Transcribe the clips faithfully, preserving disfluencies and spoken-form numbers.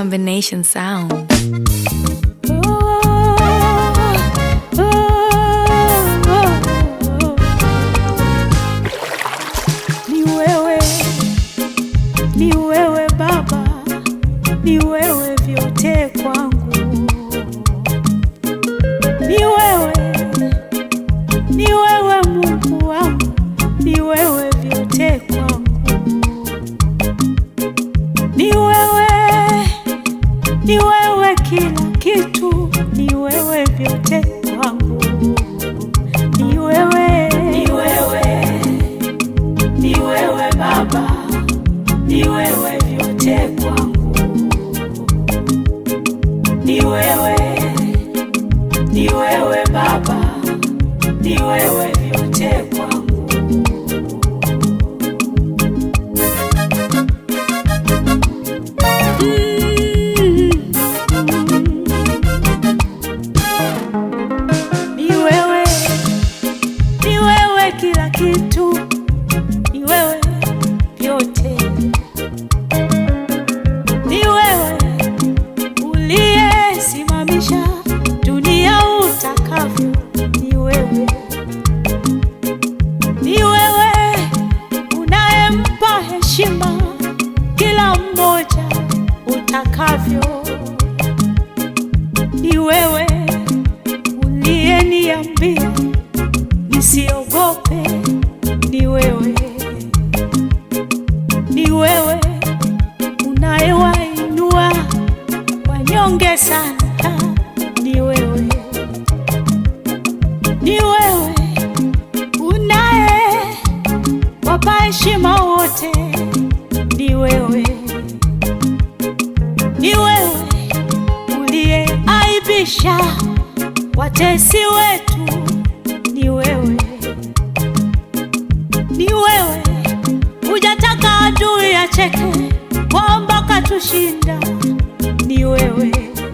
combination sound. Ni wewe, ni wewe Baba, ni wewe vyote kwangu. Ni wewe, ni wewe Mungu wangu, ni wewe vyote kwangu. Ni wewe, ni wewe kila kitu, ni wewe vyote kwangu. Ni wewe, ni wewe, ni wewe Baba, ni wewe vyote kwangu. Ni wewe, ni wewe Baba, ni wewe vyote kwangu. Ni wewe, ni wewe kila kitu, ni wewe vyote. Ni wewe uliyesimamisha dunia utakavyo. Ni wewe, ni wewe unayempa heshima kila mmoja utakavyo. Ni wewe uliyeniambia nisiogope. Ni wewe, ni wewe unayewainua wanyonge sana. Ni wewe, ni wewe unaye wapa heshima wote. Ni wewe, ni wewe uliyeaibisha watesi wetu. Ni wewe, ni wewe hujataka adui acheke kwamba katushinda. Ni wewe,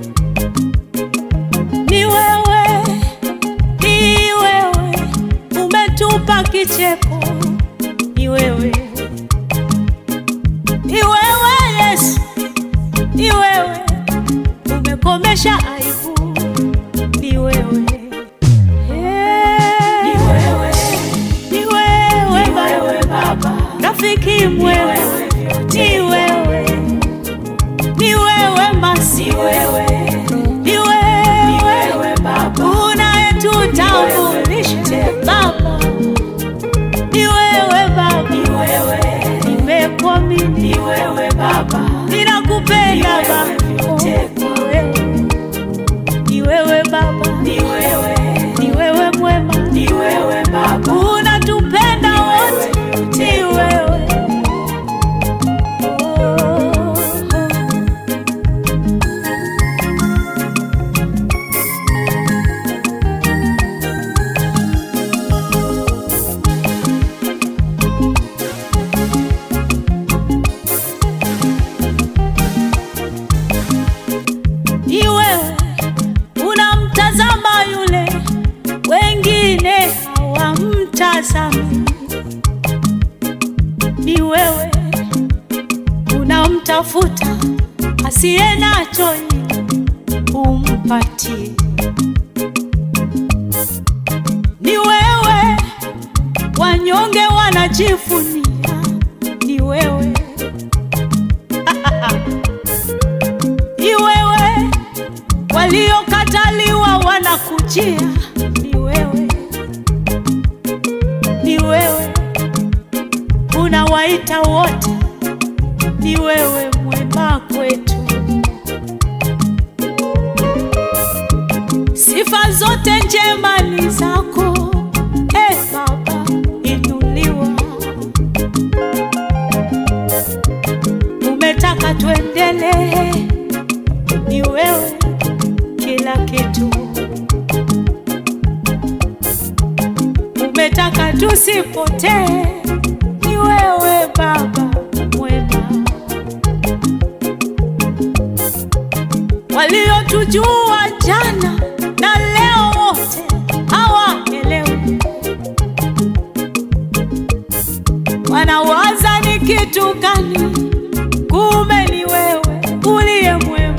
ni wewe, ni wewe umetupa kicheko. Ni wewe, ni wewe Yesu, ni wewe umekomesha aibu. Ni wewe, ni wewe, ni wewe Baba, rafiki mwema. Ni wewe, ni wewe Masi, ni wewe Baba unayetutambulisha Baba. Ni wewe Baba, nimekuamini. Ni wewe Baba, ninakupenda Baba. Ni wewe Baba, ni wewe, ni wewe mwema. Ni wewe Baba, unatupenda wote. Ni wewe, ni wewe unamtazama yule wengine hawamtazami. Ni wewe unamtafuta asiye nacho umpatie. Ni wewe wanyonge wanajifunia. Ni wewe ni wewe waliokataliwa wanakujia. Ni wewe, ni wewe unawaita wote. Ni wewe mwema kwetu. Sifa zote njema ni zako, eh Baba, inuliwa. Umetaka tuendelee. Ni wewe kila kitu. Umetaka tusipotee. Ni wewe Baba mwema. Waliotujua jana na leo wote hawaelewi. Wanawaza ni kitu gani, kumbe ni wewe uliye mwema.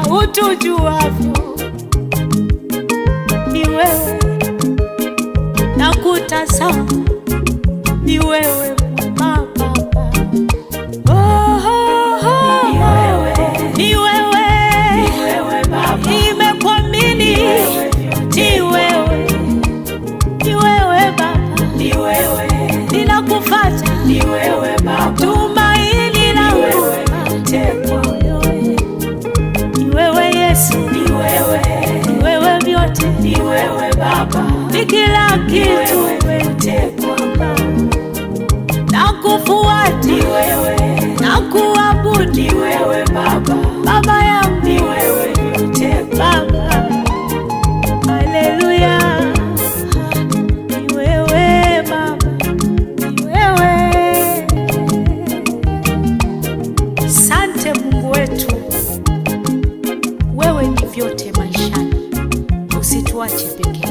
utujuavyo. Ni wewe nakutazama, ni wewe Baba. Oh, oh, oh. Ni wewe, ni wewe, ni wewe Baba. Nimekuamini, ni wewe, ni wewe Baba, ni wewe, ninakufuata, ni wewe Baba, tumaini langu, ni wewe Yesu, ni wewe, ni wewe vyote, ni wewe Baba, ni kila kitu, nakufuata, ni wewe, nakuabudu, ni wewe Baba, Baba yangu, ni wewe vyote Baba. Haleluya, ni wewe Baba, ni wewe. Asante Mungu wetu, wewe ni vyote maishani, usituache peke.